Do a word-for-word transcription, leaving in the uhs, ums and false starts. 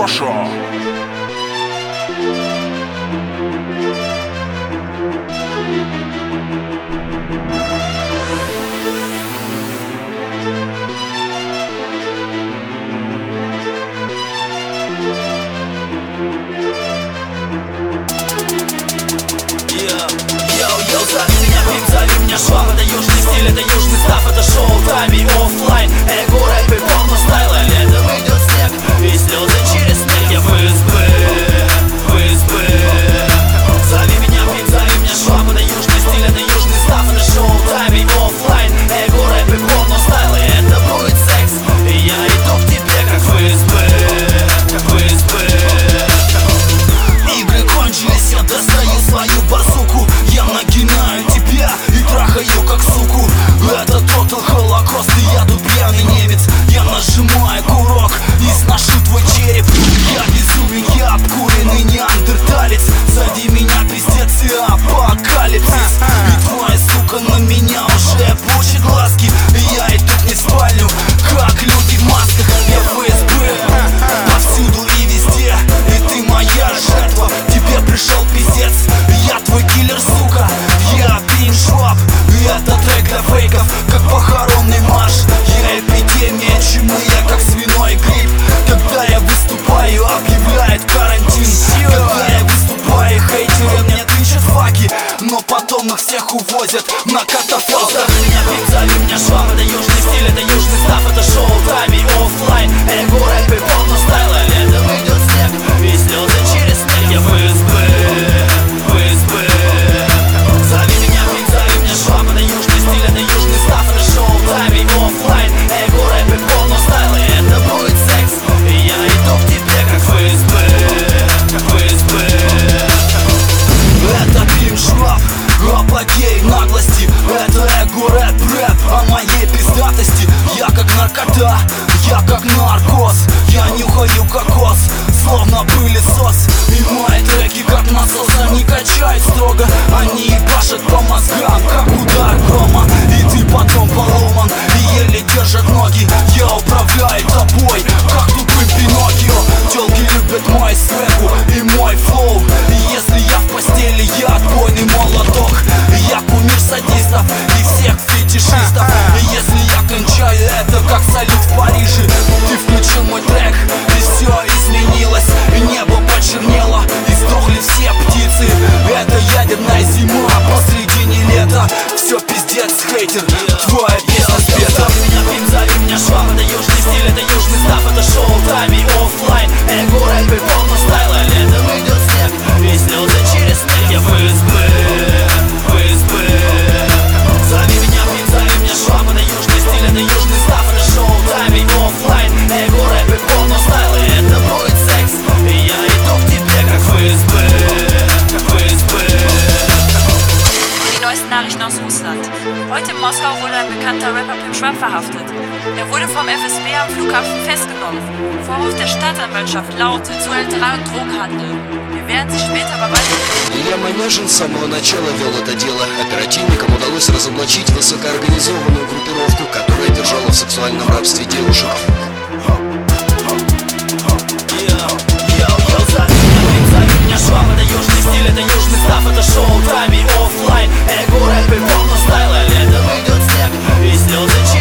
Russia. Зови меня пип, зови меня шваб. Это южный стиль, это южный став. Это шоу тайм и оффлайн. Эго, рэп и порно стайл. А летом идет снег и слезы через снег. Я в СБ, в СБ. Зови меня пип, зови меня шваб. Это южный стиль, это южный став. Это шоу тайм и оффлайн. Эго, рэп и порно стайл. И это будет секс. И я иду к тебе как в СБ, как в СБ. Игры кончились, я достаю свою базуку. Я нагинаю тебя и трахаю как суку. Это тотал холокост, и я тут пьяный немец. Я нажимаю курок и сношу твой череп. Я безумен, я обкуренный неандерталец. Сзади меня пиздец и апокалипсис. И твоя сука на меня уже пучит глазки. Я иду к ней в спальню, как люди в масках. Я в ФСБ, повсюду и везде. И ты моя жертва, тебе пришел пиздец. Я твой киллер, сука, я пиншоп. Это трек для фейков, как похоронный марш. Я эпидемия чумы, я как свиной грипп. Когда я выступаю, объявляет карантин. Когда я выступаю, хейтеры мне тычут факи. Но потом их всех увозят на катафалк. Зови меня пип, зови меня шваб. Это южный стиль, это южный став. Это шоу тайм и оффлайн. Эго, рэп и порно стайл. А летом идет снег и слезы через снег. Я в СБ, в СБ. Зови меня пип, зови меня шваб. Это южный стиль, это южный став. Это шоу тайм и оффлайн. Эго, рэп и порно стайл. И это будет секс. И я иду к тебе как в СБ, как в СБ. Это пиншоп, апогей наглости. Это эго, рэп, рэп о моей пиздатости. Я как наркота, я как наркоз. Я нюхаю кокос, словно пылесос. И мои треки как насос, они качают строго. Они ебашат по мозгам, как удар грома. И ты потом поломан, и еле держат ноги. Я управляю тобой, как тупым Пиноккио. Тёлки любят мой свегу и мой флоу. И если я в постели, я отбойный молоток. Я кумир садистов и всех фетишистов. И если я кончаю, это как салют в Париже. Ты включил мой трек, и все изменилось. И небо почернело, и сдохли все птицы. Это ядерная зима посредине лета. Все пиздец, хейтер, твоя песня спета. Зови меня пип, зови меня шваб. Это южный стиль, это южный став. Это шоу тайм и оффлайн. Эго, рэп и порно стайл. А летом идет снег и слезы через снег. Я в СБ, в СБ. Зови меня пип, зови меня шваб. Это южный стиль, это южный став. Это шоу тайм и оффлайн. Эго, рэп и порно стайл. И это будет секс. И я иду к тебе как в СБ, как в СБ. Die neuesten Nachrichten aus Russland. Heute in Moskau wurde ein bekannter Rapper Pimp Schwab verhaftet. Er wurde vom F S B am Flughafen festgenommen. Vorwurf der Staatsanwaltschaft lautet Zuhälterei und Drogenhandel. Wir werden sie später aber weiter... Илья Маняшин с самого начала вел это дело. Оперативникам удалось разоблачить высокоорганизованную группировку, которая держала в сексуальном рабстве девушек. Зови меня шваб, это южный стиль, это южный став. Это шоу тайм и оффлайн. Эго, рэп и порно стайл. А летом идет снег и слезы